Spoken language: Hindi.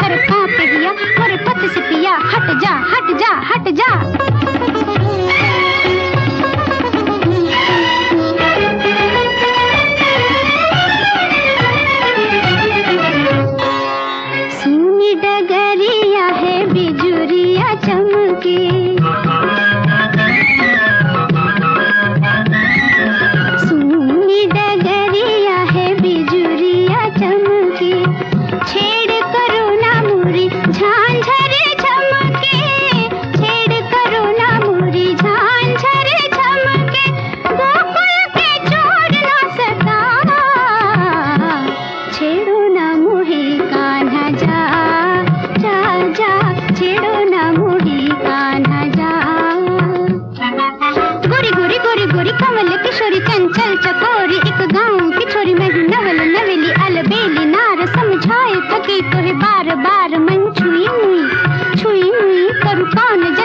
थर कांपे हिया मोरे पथ से पिया, हट जा हट जा हट जा। सुनी डगरिया है बिजुरिया चमके, सुनी डगरिया है बिजुरिया चमके, छेड़ करो ना मुरी झांझरे झमके, छेड़ करो ना मुरी झांझरे झमके, गोकुल के चोर ना सता, छेड़ो ना मुहे कान्हा जा जा जा, छेड़ो ना मुहे कान्हा जा। गोरी गोरी गोरी गोरी कमल किशोरी चंचल चकोरी, एक गाँव की छोरी मैं हूँ नवल नवेली अलबेली नार, समझाए थकी तो है बार बार मन छुई मुई करूँ कौन